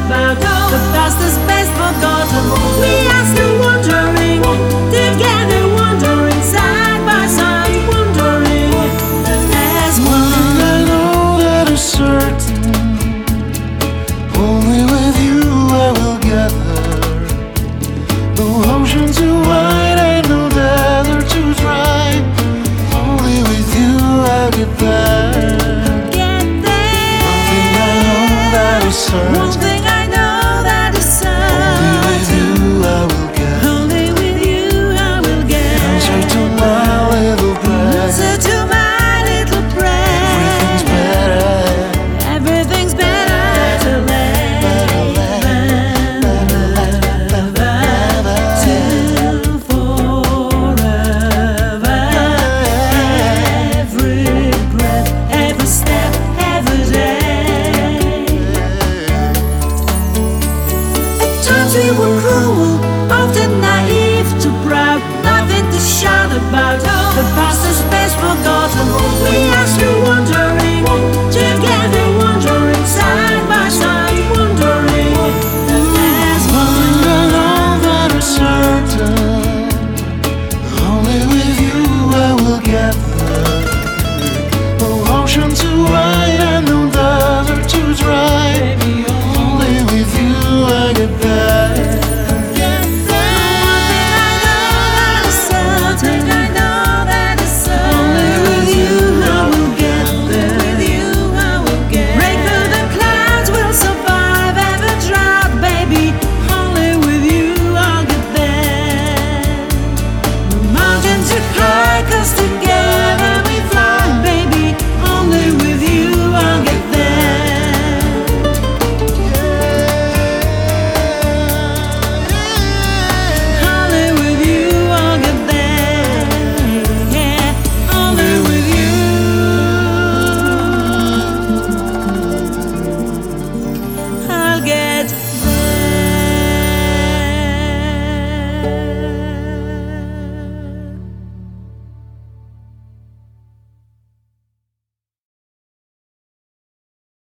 about the past is best forgotten. We are still wondering, together wondering, side by side wondering. As One thing I know that is certain, only with you I will get there. No ocean too wide and no desert too dry. Only with you I'll get there. get One thing I know that is there. One certain, thing I know that is only with certain. you I will get. Only with you I will get. Answer to my little prayer. Answer to my little Everything's prayer. better. Everything's better to till forever. Every breath, every step, every day. At times we were cruel.